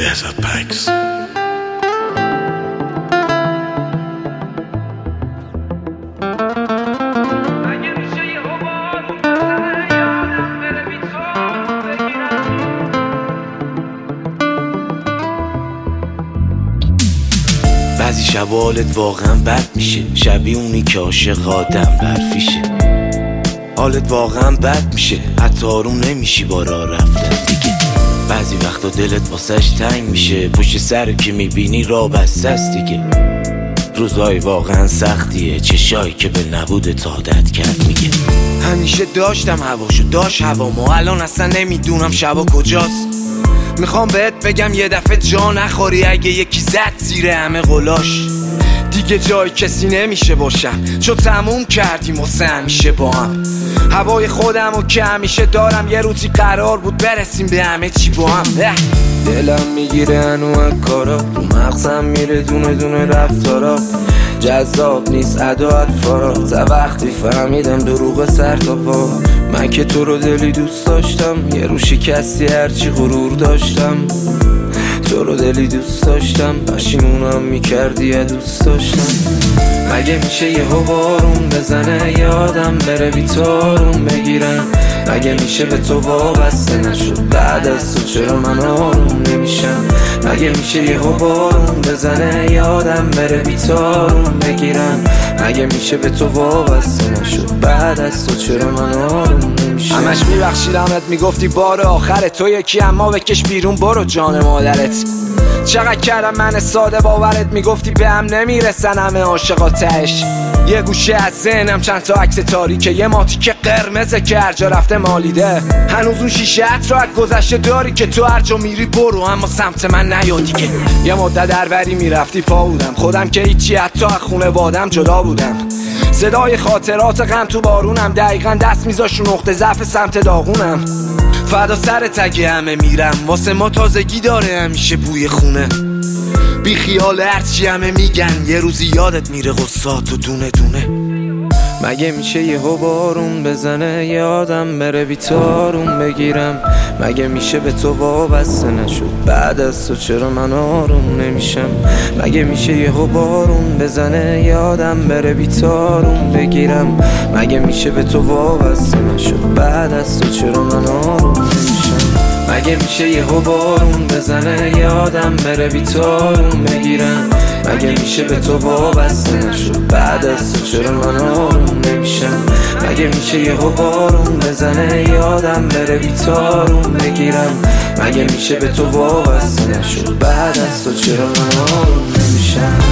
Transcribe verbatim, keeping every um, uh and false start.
Desert Packs. بعضی شب حالت واقعا بد میشه، شبیه اونی که عاشق آدم برفیشه. حالت واقعا بد میشه، حتی آروم نمیشی با راه رفتن دیگه. بعضی وقتا دلت واسش تنگ میشه، پشت سر که میبینی راه بسته است دیگه. روزای واقعا سختیه، چشایی که به نبودت عادت کرد میگه. همیشه داشتم هواشو، داشت هوامو، الان اصلا نمیدونم شبا کجاست. میخوام بهت بگم یه دفعه جا نخوری اگه یکی زد زیر همه قلاش. دیگه جای کسی نمیشه باشم، چون تموم کردیم واسه همیشه با هم. هوای خودمو که همیشه دارم، یه روزی قرار بود برسیم به همه چی با هم. دلم میگیره انواع کارا، رو مغزم میره دونه دونه رفتارا. جذاب نیست اداعت فارا، تا وقتی فهمیدم دروغ سر تا پا. من که تو رو دلی دوست داشتم، یه رو شکستی هرچی غرور داشتم. تو رو دلی دوست داشتم، پشیمونم میکردی یا دوست داشتم. مگه میشه یه بارون بزنه یادم بره بیتارون بگیرم؟ مگه میشه به تو وابسته نشد بعد از تو چرا من آروم نمیشم؟ مگه میشه یه بارون بزنه یادم بره بیتارون بگیرم؟ مگه میشه به تو وابسته نشد بعد از تو چرا من آروم نمیشم؟ همش میبخشیدمت میگفتی بار آخر تو یکی، اما بکش بیرون برو جان مادرت. چقدر کردم من ساده باورت، میگفتی به هم نمیرسن همه عاشقا تهش. یه گوشه از ذهنم چند تا عکس تاریکه، یه ماتی که قرمزه که هر جا رفته مالیده. هنوز اون شیشه ات رو از گذشته داری که تو هر جا میری برو اما سمت من نیا دیگه. یه مدت دربری میرفتی پا بودم، خودم که هیچی، حتی از خونوادم جدا بودم. صدای خاطرات غم تو بارونم، دقیقا دست میذاش رو نقطه ضعف سمت داغونم. فدا سر تگه همه میرم، واسه ما تازگی داره همیشه بوی خونه. بی خیال هرچی همه میگن، یه روزی یادت میره غصات و دونه دونه. مگه میشه یه بارون بزنه یادم بره بیتارون بگیرم؟ مگه میشه به تو وابسته نشد بعد از تو چرا من آروم نمیشم؟ مگه میشه یه بارون بزنه یادم بره بیتارون بگیرم؟ مگه میشه به تو وابسته نشد بعد از تو چرا من آروم نمیشم؟ مگه میشه یه بارون بزنه یادم بره بیتارون بگیرم؟ مگه میشه به تو وابسته نشد بعد از تو چرا من آروم نمیشم؟ مگه میشه یه بارون بزنه یادم بره بیتارون بگیرم؟ مگه میشه به تو وابسته نشد بعد از تو چرا من آروم نمیشم؟